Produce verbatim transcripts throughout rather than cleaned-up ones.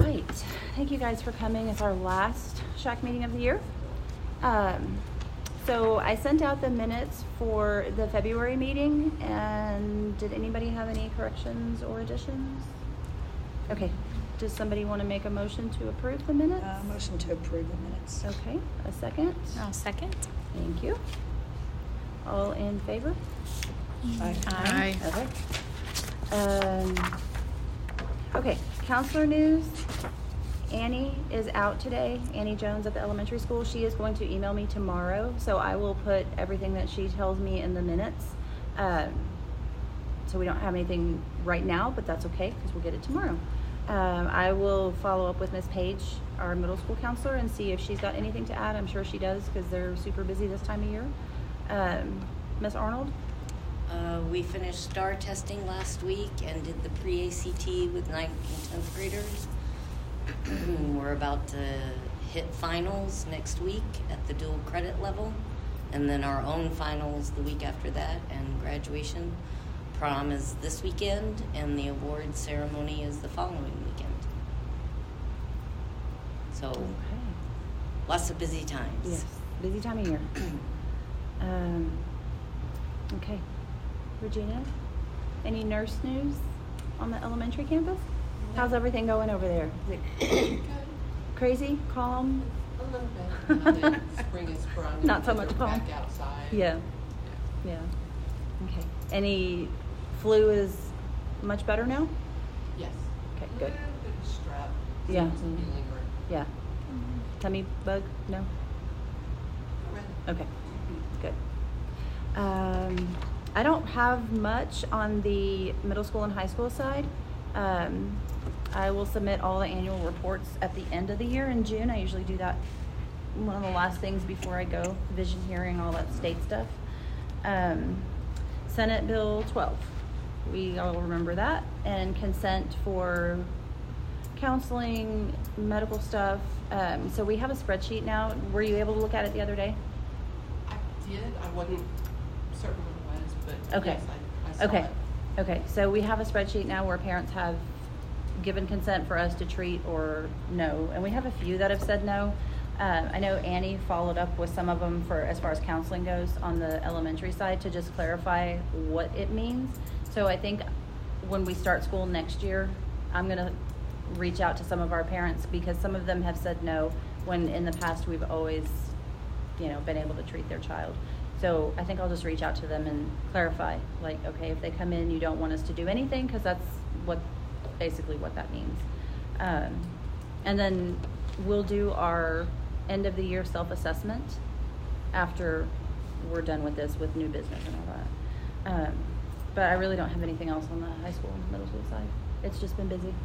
right. Thank you guys for coming. It's our last Shack meeting of the year. Um, so I sent out the minutes for the February meeting, and did anybody have any corrections or additions? Okay. Does somebody want to make a motion to approve the minutes? Uh, motion to approve the minutes. Okay. A second? I'll second. Thank you. All in favor? Aye. Aye. Okay. Um, okay, counselor news. Annie is out today, Annie Jones at the elementary school. She is going to email me tomorrow, so I will put everything that she tells me in the minutes. Um, so we don't have anything right now, but that's okay because we'll get it tomorrow. Um, I will follow up with Miss Page, our middle school counselor, and see if she's got anything to add. I'm sure she does because they're super busy this time of year. Um, Miss Arnold? Uh, we finished STAR testing last week and did the pre-A C T with ninth and tenth graders. We're about to hit finals next week at the dual credit level, and then our own finals the week after that, and graduation. Prom is this weekend, and the award ceremony is the following weekend. So, Okay. lots of busy times. Yes, busy time of year. um, okay. Regina, any nurse news on the elementary campus? How's everything going over there? Is it crazy? Calm? A little bit. Nothing. Spring is sprung. Not so Kids much are calm. Back outside. Yeah. Yeah. Okay. Any flu is much better now? Yes. Okay, A good. little bit of strep. Yeah. Some lingering. Yeah. Tummy bug? No? Okay. Good. Um, I don't have much on the middle school and high school side. Um, I will submit all the annual reports at the end of the year in June. I usually do that one of the last things before I go, vision hearing, all that state stuff. Um, Senate Bill twelve. We all remember that. And consent for counseling, medical stuff. Um, so we have a spreadsheet now. Were you able to look at it the other day? I did. I wasn't certain what it was, but Okay. yes, I, I saw Okay. it. Okay. So we have a spreadsheet now where parents have given consent for us to treat or no. And we have a few that have said no. Uh, I know Annie followed up with some of them for as far as counseling goes on the elementary side to just clarify what it means. So I think when we start school next year, I'm going to reach out to some of our parents because some of them have said no when in the past we've always, you know, been able to treat their child. So I think I'll just reach out to them and clarify, like, okay, if they come in, you don't want us to do anything because that's what basically what that means. Um, and then we'll do our end of the year self-assessment after we're done with this with new business and all that. Um, but I really don't have anything else on the high school and middle school side. It's just been busy.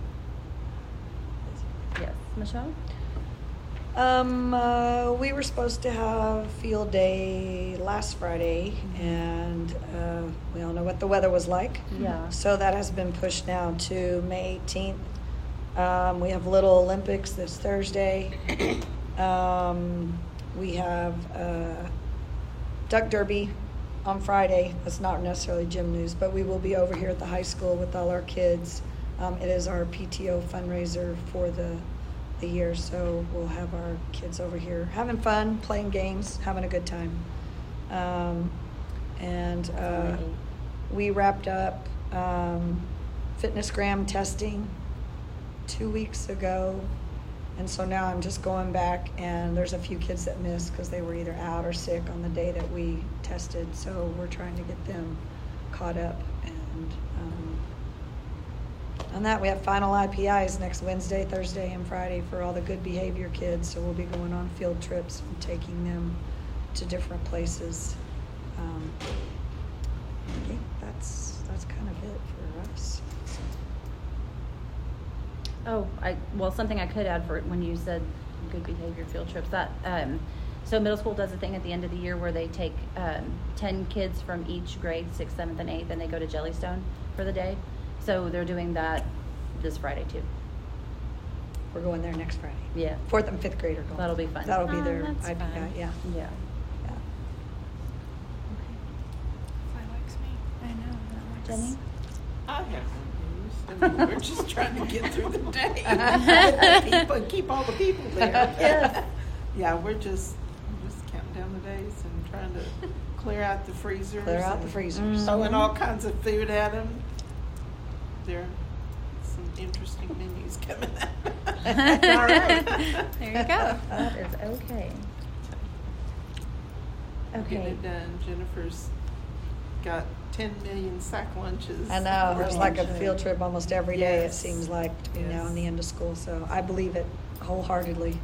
Yes, Michelle? Um, uh, we were supposed to have field day last Friday, and uh, we all know what the weather was like. Yeah. So that has been pushed now to May eighteenth. Um, we have Little Olympics this Thursday. um, we have uh, Duck Derby on Friday. That's not necessarily gym news, but we will be over here at the high school with all our kids. Um, it is our P T O fundraiser for the the year, so we'll have our kids over here having fun, playing games, having a good time. Um, and uh, we wrapped up um, FitnessGram testing two weeks ago, and so now I'm just going back, and there's a few kids that missed because they were either out or sick on the day that we tested, so we're trying to get them caught up. And um, on that, we have final I P Is next Wednesday, Thursday, and Friday for all the good behavior kids, so we'll be going on field trips and taking them to different places. Um, I think that's that's kind of it for us. Oh, I well, something I could add for when you said good behavior field trips. That um, so middle school does a thing at the end of the year where they take um, ten kids from each grade, sixth, seventh, and eighth, and they go to Jellystone for the day. So they're doing that this Friday too. We're going there next Friday. Yeah, Fourth and fifth grade are going. That'll be fun. That'll be Oh, their that's I P I. fun. Yeah, yeah. yeah. That likes me. I know. That likes Jenny? I have some news, and We're just trying to get through the day. With the people and keep all the people there. Yes. Yeah, we're just we're just counting down the days and trying to clear out the freezers. Clear out the and freezers. Throwing all kinds of food at them. There are some interesting menus coming up. That's all right. There you go. That is okay. Getting Okay. it done. Jennifer's got ten million sack lunches. I know, there's like a for lunch. field trip almost every day, it Yes. seems like, between now Yes. and the end of school, so I believe it wholeheartedly.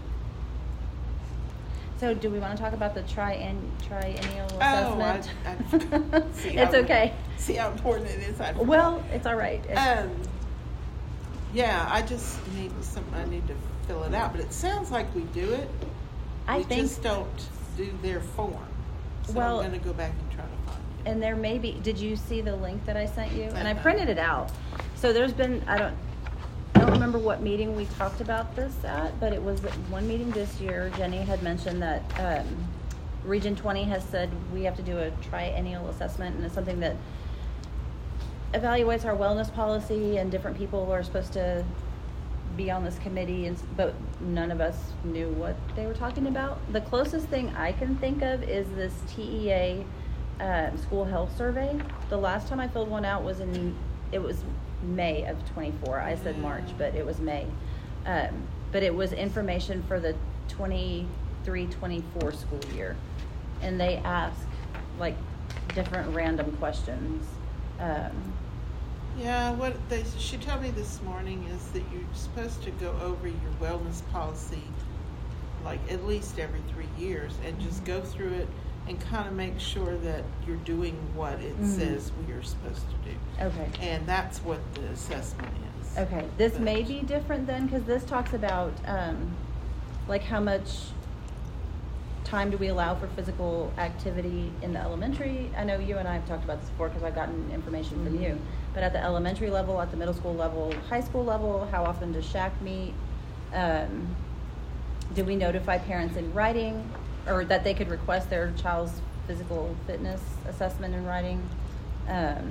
So do we want to talk about the tri- triennial Oh, I, assessment? I, see It's how- okay. See how important it is. I forgot. Well, it's all right. It's- Um, yeah, I just need some. I need to fill it out, but it sounds like we do it. I we think, just don't do their form. So Well- I'm going to go back and try to find it. and there may be, did you see the link that I sent you? And I Uh-uh. printed it out. So there's been, I don't, I don't remember what meeting we talked about this at, but it was at one meeting this year. Jenny had mentioned that um, Region twenty has said we have to do a triennial assessment, and it's something that evaluates our wellness policy, and different people are supposed to be on this committee, and, but none of us knew what they were talking about. The closest thing I can think of is this T E A um, school health survey. The last time I filled one out was in, it was May of twenty-four. I said March, but it was May. Um, but it was information for the twenty-three twenty-four school year. And they ask like different random questions. Um, Yeah, what they, she told me this morning is that you're supposed to go over your wellness policy like at least every three years and just go through it and kind of make sure that you're doing what it Mhm. says we are supposed to do. okay. And that's what the assessment is. Okay, this But- may be different then, because this talks about, um, like how much time do we allow for physical activity in the elementary? I know you and I have talked about this before, because I've gotten information from Mhm. you. But at the elementary level, at the middle school level, high school level, how often does SHAC meet? Um, do we notify parents in writing, or that they could request their child's physical fitness assessment in writing? Um,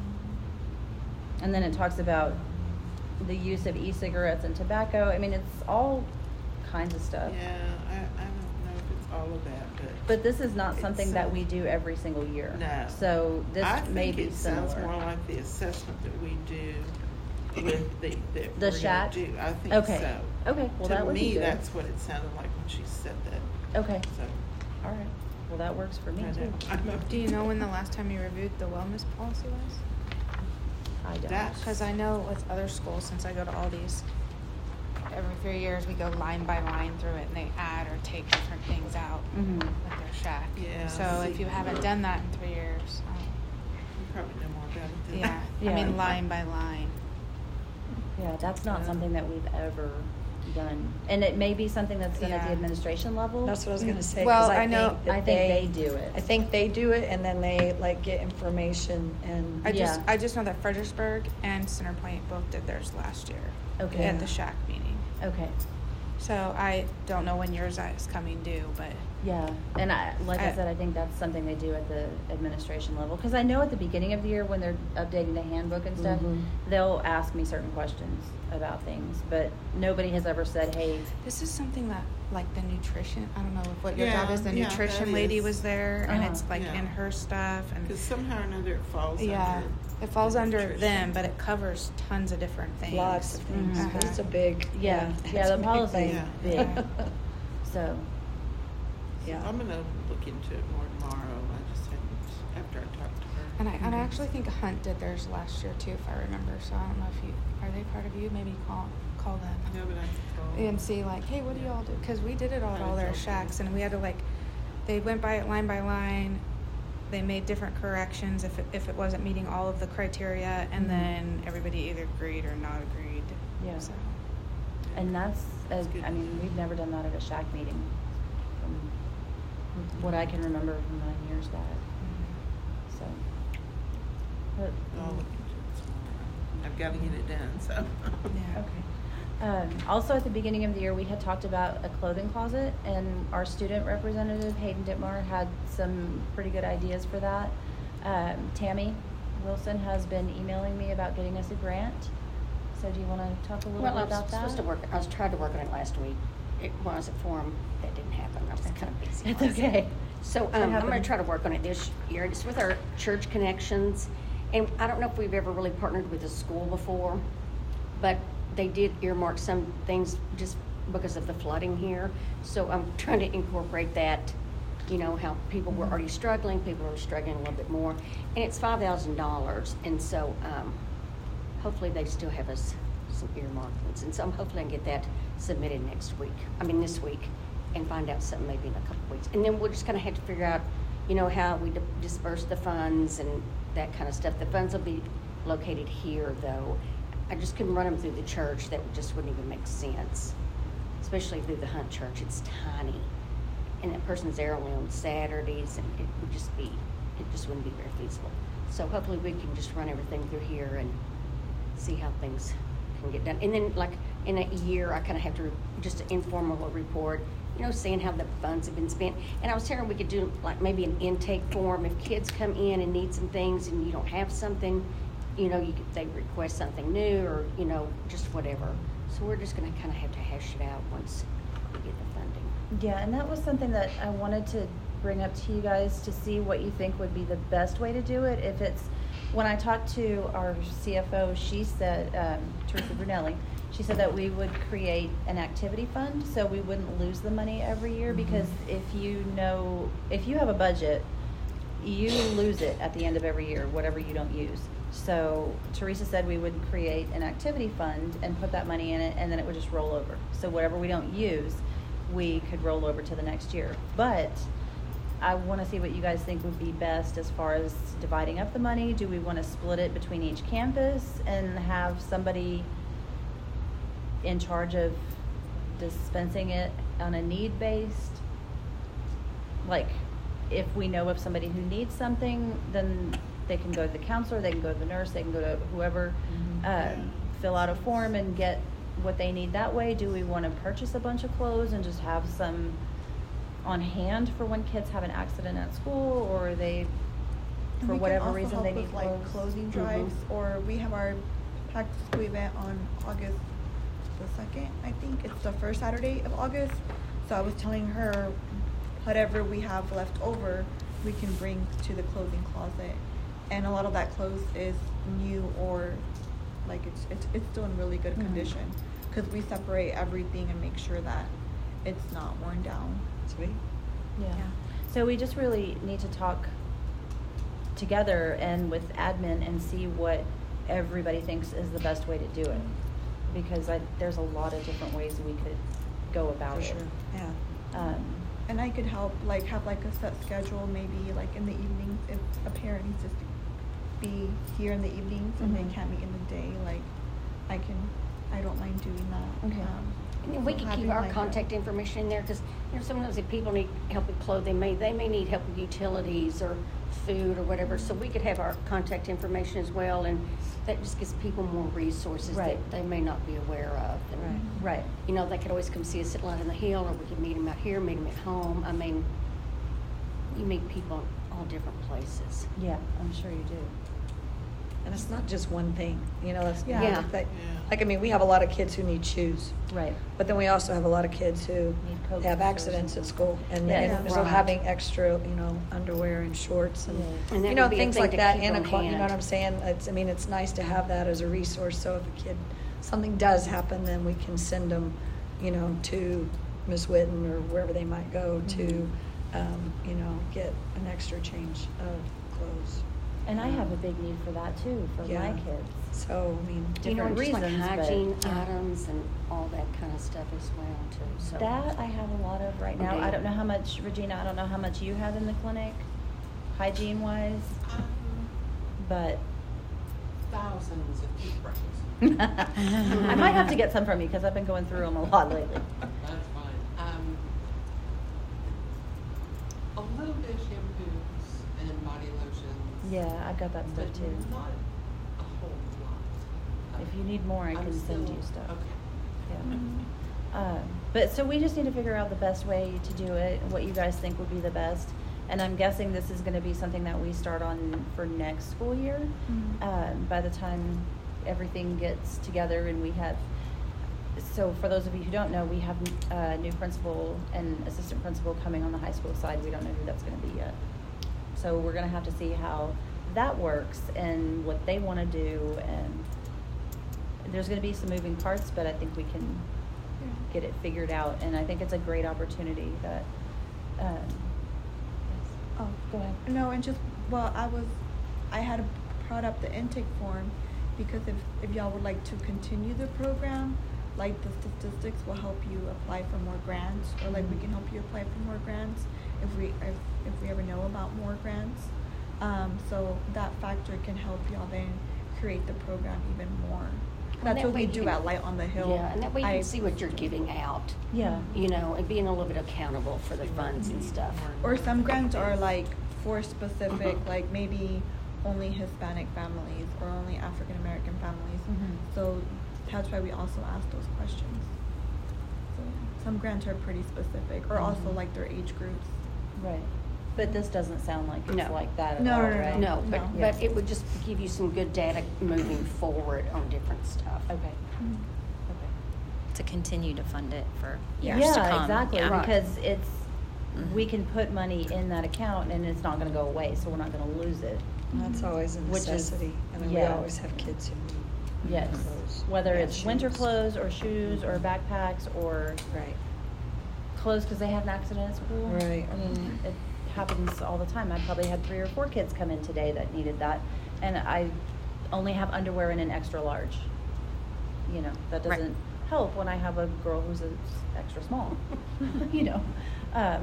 and then it talks about the use of e-cigarettes and tobacco. I mean, it's all kinds of stuff. Yeah, I, I don't know if it's all of that, but. But this is not It's, something that uh, we do every single year. No. So this I may think be it similar. sounds more like the assessment that we do with the, that The we're gonna shack? do. I think Okay. so. Okay, well, To that would be me, good. that's what it sounded like when she said that. Okay, So, all right. Well, that works for me I too. know. I'm a- Do you know when the last time you reviewed the wellness policy was? I don't. That- Because I know with other schools, since I go to all these, every three years we go line by line through it and they add or take different things out Mhm. with their shack. Yeah, So if see. you haven't done that in three years, um, You probably know more about it than yeah, Yeah. I mean line by line. Yeah, that's not Yeah. something that we've ever done. And it may be something that's done at the Yeah. administration level. That's what I was gonna say, Well, because I I know- think that I think they do it. I think they do it, and then they like get information and. I just Yeah. I just know that Fredericksburg and Centerpoint both did theirs last year Okay. at the shack meeting. Okay. So I don't know when yours is coming due, but Yeah, and I, like I I- said, I think that's something they do at the administration level. Because I know at the beginning of the year when they're updating the handbook and stuff, Mhm. they'll ask me certain questions about things. But nobody has ever said, hey, this is something that, like the nutrition, I don't know if what your Yeah, job is, the yeah, nutrition that lady is. was there, and Uh-huh. it's like Yeah. in her stuff, Because and somehow or another it falls yeah, under. it falls the under nutrition. them, but it covers tons of different things. Lots of things, Mhm. it's a big, yeah, yeah. yeah, it's a the big policy thing. is Yeah. big. So, Yeah. I'm gonna look into it more tomorrow. I just haven't, after I talked to her. And I, and I actually think Hunt did theirs last year too, if I remember. So I don't know if you are they part of you. Maybe call call them No, but I can call. and see like, hey, what do y'all do? Because we did it all at all their shacks, and we had to like, they went by it line by line. They made different corrections if it, if it wasn't meeting all of the criteria, and Mhm. then everybody either agreed or not agreed. Yeah. So, and that's, as, That's good. I mean, we've never done that at a shack meeting. From what I can remember from nine years back. So. But, I'll look into it tomorrow. I've got to get it done, so. yeah. Okay. Um, also, at the beginning of the year, we had talked about a clothing closet, and our student representative, Hayden Dittmar, had some pretty good ideas for that. Um, Tammy Wilson has been emailing me about getting us a grant So do you want to talk a little Well, bit I was about that? supposed to work, I was trying to work on it last week. It was a forum that didn't happen. I was kind of busy. It's last okay. week. So What um, I'm going happened? to try to work on it this year. It's with our church connections. And I don't know if we've ever really partnered with a school before, but they did earmark some things just because of the flooding here. So I'm trying to incorporate that, you know, how people were already struggling, people are struggling a little bit more. And it's five thousand dollars. And so um, hopefully they still have us some earmarks. And so I'm hopefully I can get that submitted next week. I mean, this week, and find out something maybe in a couple of weeks. And then we'll just kind of have to figure out, you know, how we di- disperse the funds and that kind of stuff. The funds will be located here, though. I just couldn't run them through the church. That just wouldn't even make sense, especially through the Hunt Church. It's tiny, and that person's there only on Saturdays, and it would just be, it just wouldn't be very feasible. So hopefully we can just run everything through here and see how things can get done. And then, like, in a year, I kind of have to, just an informal report, you know, seeing how the funds have been spent. And I was telling her we could do, like, maybe an intake form. If kids come in and need some things and you don't have something, you know, you could, they request something new or, you know, just whatever. So we're just going to kind of have to hash it out once we get the funding. Yeah, and that was something that I wanted to bring up to you guys to see what you think would be the best way to do it. If it's, when I talked to our C F O, she said, um, Teresa Brunelli, she said that we would create an activity fund so we wouldn't lose the money every year, Mm-hmm. because if you know, if you have a budget, you lose it at the end of every year, whatever you don't use. So Teresa said we would create an activity fund and put that money in it, and then it would just roll over. So whatever we don't use, we could roll over to the next year. But I want to see what you guys think would be best as far as dividing up the money. Do we want to split it between each campus and have somebody in charge of dispensing it on a need-based? Like, if we know of somebody who needs something, then they can go to the counselor, they can go to the nurse, they can go to whoever, Mhm. um, fill out a form and get what they need that way. Do we want to purchase a bunch of clothes and just have some on hand for when kids have an accident at school, or they, And for we whatever can also reason, help they with need like clothes? clothing Mhm. drives, or we have our back to school event on August the second. I think it's the first Saturday of August. So I was telling her, whatever we have left over, we can bring to the clothing closet, and a lot of that clothes is new or like it's it's it's still in really good Mhm. condition, because we separate everything and make sure that it's not worn down. Sweet. Yeah. Yeah. So we just really need to talk together and with admin and see what everybody thinks is the best way to do it. Because I, there's a lot of different ways we could go about For it. sure, yeah. Um, And I could help, like, have like a set schedule, maybe like in the evenings, if a parent needs to be here in the evenings and Mhm. they can't meet in the day, like, I can, I don't mind doing that. Okay. Um, And then we so could keep having, our like, a- contact information in there, because, you know, sometimes if people need help with clothing, may, they may need help with utilities or food or whatever, so we could have our contact information as well, and that just gives people more resources Right. that they may not be aware of. And, Right. Right. You know, they could always come see us at Light on the Hill, or we could meet them out here, meet them at home. I mean, you meet people in all different places. Yeah, I'm sure you do. And it's not just one thing, you know, it's, Yeah. Yeah. that, Yeah. like, I mean, we have a lot of kids who need shoes, Right. but then we also have a lot of kids who Need coats have or accidents something. at school, and Yeah, then, so right. having extra, you know, underwear and shorts and, Yeah. And that you know, would be a things thing like to that, keep and a, on clo- you know hand. what I'm saying? It's, I mean, it's nice to have that as a resource, so if a kid, something does happen, then we can send them, you know, to Miss Witten or wherever they might go to, Mhm. um, you know, get an extra change of clothes. And I have a big need for that too, for Yeah. my kids. So, I mean, You know, different and just like reasons, but- hygiene Yeah. items and all that kind of stuff as well, too. So That I have a lot of right now. Okay. I don't know how much, Regina, I don't know how much you have in the clinic, hygiene wise, Um, but thousands of toothbrushes. I might have to get some from you because I've been going through them a lot lately. That's fine. Um, a little bit of shampoos and body lotions. Yeah, I got that stuff But too. not a whole lot. If you need more, I I'm can send still- you stuff. Okay. Yeah. Um, but so we just need to figure out the best way to do it, what you guys think would be the best. And I'm guessing this is gonna be something that we start on for next school year. Mhm. Um, by the time, everything gets together and we have, so for those of you who don't know, we have a new principal and assistant principal coming on the high school side. We don't know who that's going to be yet. So we're going to have to see how that works and what they want to do. And there's going to be some moving parts, but I think we can get it figured out. And I think it's a great opportunity that, um, yes. Oh, Go ahead. No, and just, well, I was, I had brought up the intake form because if, if y'all would like to continue the program, like the statistics will help you apply for more grants, or like we can help you apply for more grants if we if, if we ever know about more grants. Um, so that factor can help y'all then create the program even more. That's that what way we you do can- at Light on the Hill. Yeah, and that way you I- can see what you're giving out. Yeah. You know, and being a little bit accountable for the funds and stuff. Or some grants are like for specific, like maybe only Hispanic families or only African American families. Mhm. So that's why we also ask those questions. So some grants are pretty specific, or also Mhm. like their age groups. Right. But this doesn't sound like it's No. like that at No, all, no, no, right? No, but, No. but it would just give you some good data moving forward on different stuff. Okay. Okay. To continue to fund it for years Yeah, to come. exactly, Yeah. Right. because it's, Mhm. we can put money in that account and it's not gonna go away, so we're not gonna lose it. That's always a Which is- necessity. I mean, we yeah. always have kids who need Yes, clothes. whether Yeah, it's winter shoes. clothes or shoes or backpacks or Right. clothes because they had an accident at school. Right. I mean, it happens all the time. I probably had three or four kids come in today that needed that, and I only have underwear in an extra large. You know, that Right. doesn't help when I have a girl who's a extra small. You know, um,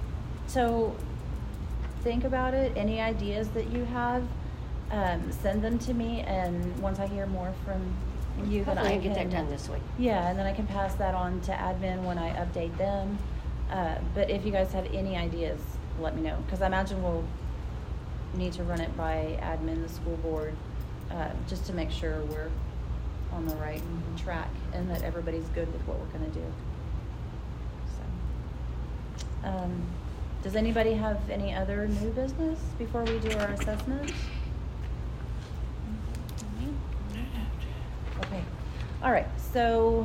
so think about it. Any ideas that you have, um, send them to me, and once I hear more from you, then Hopefully I I can get that can- done this week. Yeah, and then I can pass that on to admin when I update them. Uh, but if you guys have any ideas, let me know, because I imagine we'll need to run it by admin, the school board, uh, just to make sure we're on the right track and that everybody's good with what we're gonna do. So, um, does anybody have any other new business before we do our assessment? Okay, all right, so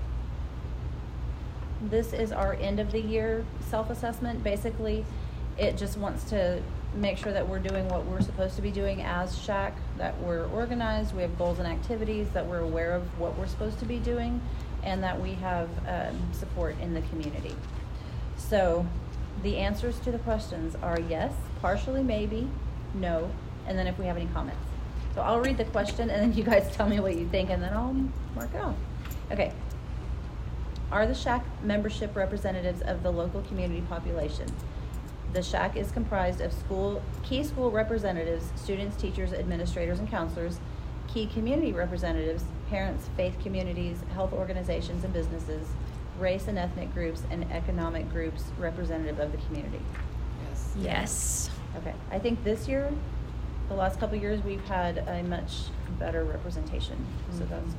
this is our end of the year self-assessment. Basically, it just wants to make sure that we're doing what we're supposed to be doing as S H A C, that we're organized, we have goals and activities, that we're aware of what we're supposed to be doing, and that we have um, support in the community. So the answers to the questions are yes, partially maybe, no, and then if we have any comments. So I'll read the question and then you guys tell me what you think and then I'll mark it off. Okay. Are the S H A C membership representatives of the local community population? The S H A C is comprised of school, key school representatives, students, teachers, administrators, and counselors, key community representatives, parents, faith communities, health organizations and businesses, race and ethnic groups, and economic groups representative of the community. Yes. Yes. Okay, I think this year, the last couple of years, we've had a much better representation, so that's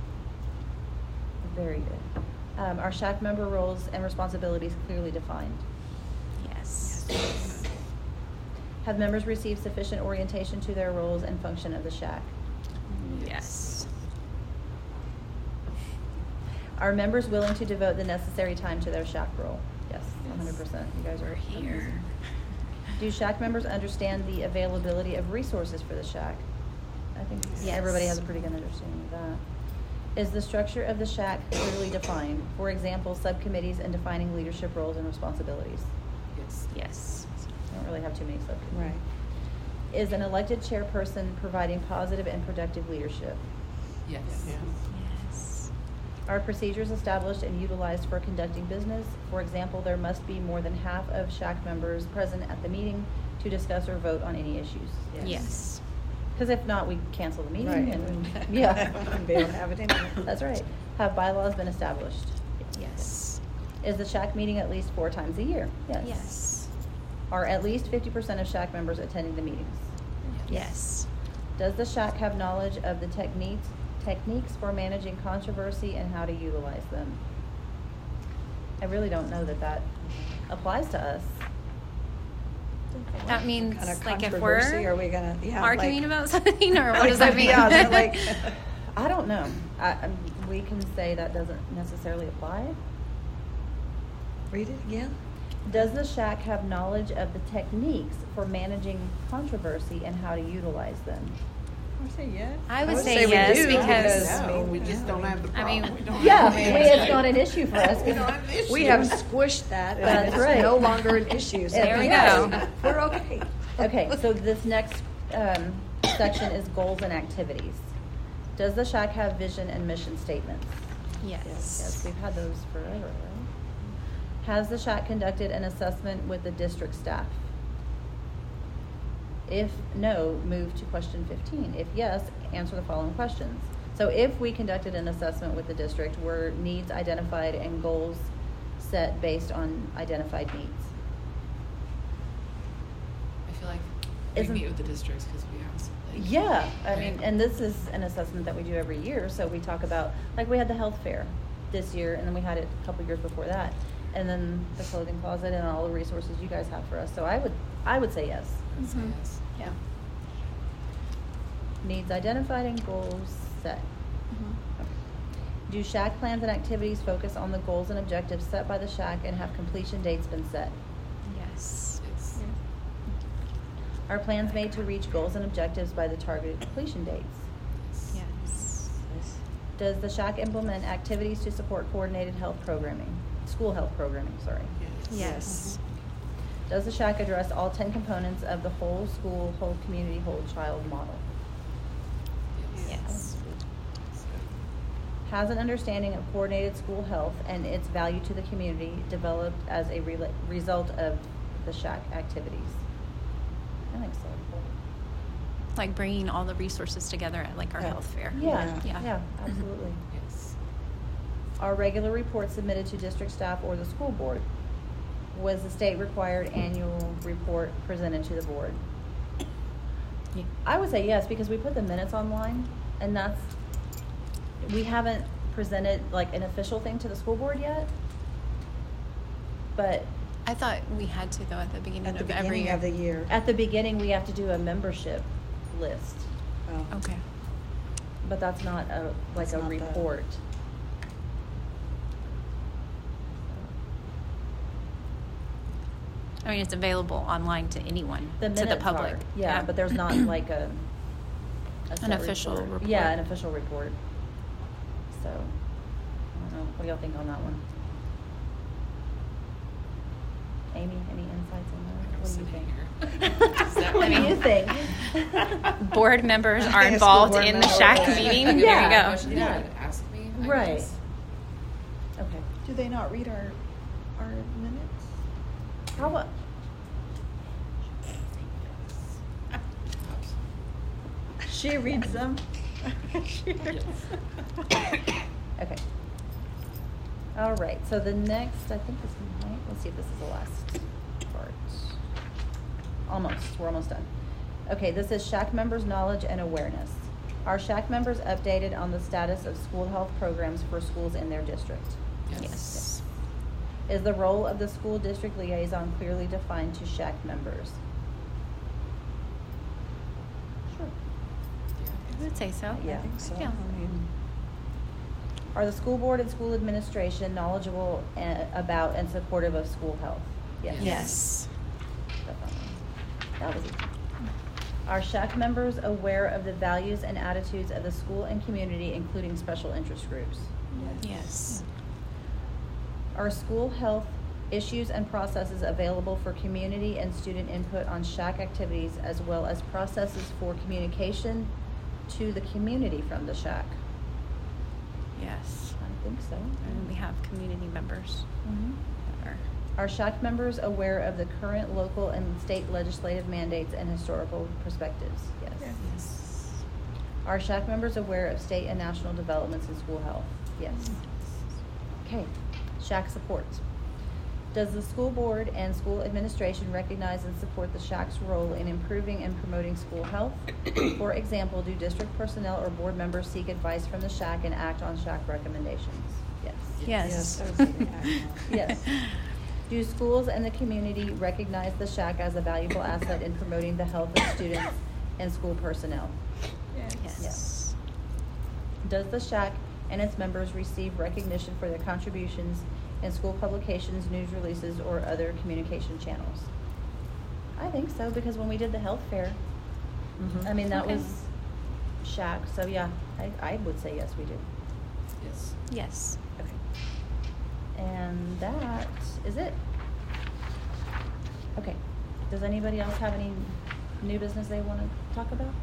very good. Um, our S H A C member roles and responsibilities clearly defined. Yes. Have members received sufficient orientation to their roles and function of the S H A C? Yes. Are members willing to devote the necessary time to their S H A C role? Yes, one hundred percent. You guys are Here. amazing. Do S H A C members understand the availability of resources for the S H A C? I think Yes. everybody has a pretty good understanding of that. Is the structure of the S H A C clearly defined? For example, subcommittees and defining leadership roles and responsibilities. Yes. Yes. I don't really have too many subcommittees. Right. Is an elected chairperson providing positive and productive leadership? Yes. Yes. Yes. Are procedures established and utilized for conducting business? For example, there must be more than half of S H A C members present at the meeting to discuss or vote on any issues. Yes. Because if not, we cancel the meeting Right. and, yeah. Wouldn't be able to have it anyway. That's right. Have bylaws been established? Yes. Is the S H A C meeting at least four times a year? Yes. Yes. Are at least fifty percent of S H A C members attending the meetings? Yes. Does the S H A C have knowledge of the techniques techniques for managing controversy and how to utilize them? I really don't know that that applies to us. That means Kind of like if controversy, are we're we gonna, yeah. arguing like- about something, or what does that mean? Yeah, is it like, I don't know. I, um, we can say that doesn't necessarily apply. Read it again. Does the shack have knowledge of the techniques for managing controversy and how to utilize them? I would say yes. I would would say say we yes do, because No, we just don't have the I problem. mean- We don't Yeah, have we, the it's not an issue for us. We don't have an issue. We have squished that, and That's it's right. no longer an issue. So There we yes, go. We're okay. Okay, so this next um, section is goals and activities. Does the shack have vision and mission statements? yes. Yes, we've had those forever, right? Has the shack conducted an assessment with the district staff? If no, move to question fifteen. If yes, answer the following questions. So if we conducted an assessment with the district, were needs identified and goals set based on identified needs? I feel like we Isn't- meet with the districts because we have some. like- Yeah, I mean, and this is an assessment that we do every year, so we talk about, like, we had the health fair this year, and then we had it a couple years before that, and then the clothing closet and all the resources you guys have for us, so I would, I would say yes. I'd say yes. Yeah. Needs identified and goals set. Okay. Do shack plans and activities focus on the goals and objectives set by the shack and have completion dates been set? Yes. It's, Are plans made to reach goals and objectives by the targeted completion dates? Yes. Does the shack implement activities to support coordinated health programming, school health programming, sorry? Yes. Yes. Does the shack address all ten components of the whole school, whole community, whole child model? Yes. Has an understanding of coordinated school health and its value to the community developed as a rela- result of the shack activities? I think so. Like bringing all the resources together at like our Yeah. health fair. Yeah, Yeah. yeah, absolutely. yes. Are regular reports submitted to district staff or the school board? Was the state required annual report presented to the board? Yeah. I would say yes, because we put the minutes online, and that's, we haven't presented like an official thing to the school board yet. But I thought we had to though at the beginning At the of every beginning year. of the year. at the beginning, we have to do a membership list, Oh. Okay. but that's not a, like That's a not the- report. I mean, it's available online to anyone, The to the minutes public. are, yeah, but there's not like a, a An set official report. Yeah, an official report. So, I don't know. What do y'all think on that one? Amy, any insights on that? I'm What do you sitting think? here. Does that What do mean- you think? Board members I are think a school involved board in the member shack will- meeting. Yeah. There you go. Question you Yeah. would ask me, I Right. guess. Okay. Do they not read our our minutes? How about? She reads them. Okay. All right. So the next, I think this might. Let's see if this is the last part. Almost. We're almost done. Okay. This is shack members' knowledge and awareness. Are shack members updated on the status of school health programs for schools in their district? Yes. Is the role of the school district liaison clearly defined to shack members? Sure. I would say so. Yeah. I think so. Yeah. I mean, Are the school board and school administration knowledgeable uh, about and supportive of school health? Yes. Yes. Definitely. That was easy. Are shack members aware of the values and attitudes of the school and community, including special interest groups? Yes. Are school health issues and processes available for community and student input on shack activities, as well as processes for communication to the community from the shack? Yes. I think so. And we have community members that are. Are shack members aware of the current local and state legislative mandates and historical perspectives? Yes. Yes. Are shack members aware of state and national developments in school health? Yes. Okay. Shack support. Does the school board and school administration recognize and support the shack's role in improving and promoting school health? For example, do district personnel or board members seek advice from the shack and act on shack recommendations? Yes. Yes. yes, I would say that. Yes. Do schools and the community recognize the shack as a valuable asset in promoting the health of students and school personnel? Yes. Yes. does the Shack and its members receive recognition for their contributions in school publications, news releases, or other communication channels? I think so, because when we did the health fair, Mhm. I mean, that Okay. was Shack, so yeah, I, I would say yes, we do. Yes. Yes. Okay. And that is it. Okay. Does anybody else have any new business they want to talk about?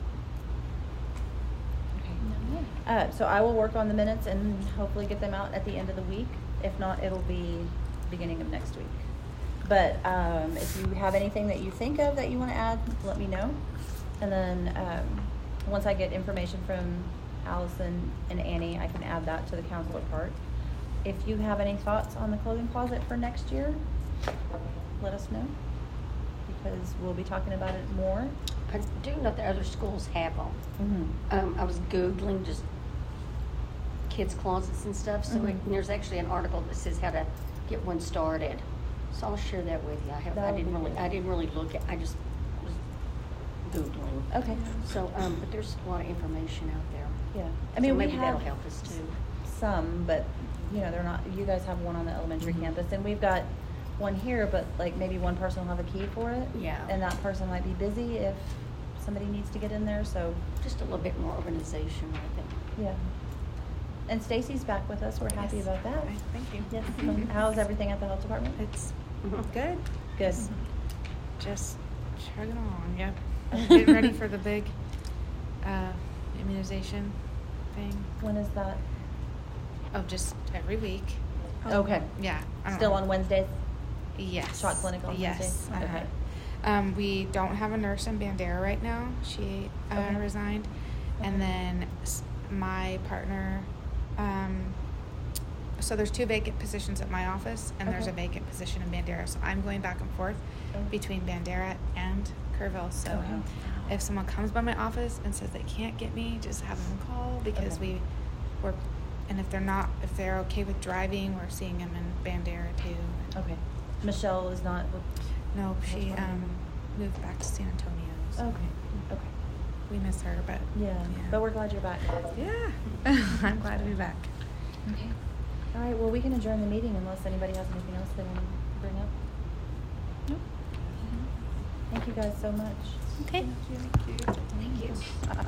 Okay. Uh, so I will work on the minutes and hopefully get them out at the end of the week. If not, it'll be beginning of next week. But um, if you have anything that you think of that you want to add, let me know. And then um, once I get information from Allison and Annie, I can add that to the counselor part. If you have any thoughts on the clothing closet for next year, let us know, because we'll be talking about it more. I do know that other schools have them. Mm-hmm. Um, I was Googling just kids' closets and stuff, so Mhm. it, and there's actually an article that says how to get one started. So I'll share that with you. I have, I That would didn't be really, good. I didn't really look at, I just was Googling. Okay. So, um, but there's a lot of information out there. Yeah. I So mean, we maybe that'll have help us too. some, but you know, they're not. You guys have one on the elementary Mhm. campus, and we've got one here, but like maybe one person will have a key for it. Yeah. And that person might be busy if somebody needs to get in there. So Just a little bit more organization, I think. yeah. And Stacy's back with us. We're happy Yes. about that. Okay, Thank you. Yes. Um, How's everything at the health department? It's Mhm. good. Good. Just chugging along, yep. Getting ready for the big uh, immunization thing. When is that? Oh, just every week. Okay. Yeah. I don't Still know. on Wednesdays? Yes. Shot clinic on yes. Wednesdays? uh-huh. Okay. Um, we don't have a nurse in Bandera right now. She uh, Okay. resigned. Okay. And then s- my partner, um, so there's two vacant positions at my office, and there's a Okay. vacant position in Bandera. So I'm going back and forth Okay. between Bandera and Kerrville. So Okay. if someone comes by my office and says they can't get me, just have them call, because Okay. we were, and if they're not, if they're okay with driving, we're seeing them in Bandera too. Okay. Michelle is not. No, she That's fine. um, moved back to San Antonio. So Okay. Okay. we miss her, but Yeah. But we're glad you're back. yeah, I'm glad to be back. Okay. All right. Well, we can adjourn the meeting unless anybody has anything else they want to bring up. Nope. Thank you guys so much. Okay. Thank you. Thank you.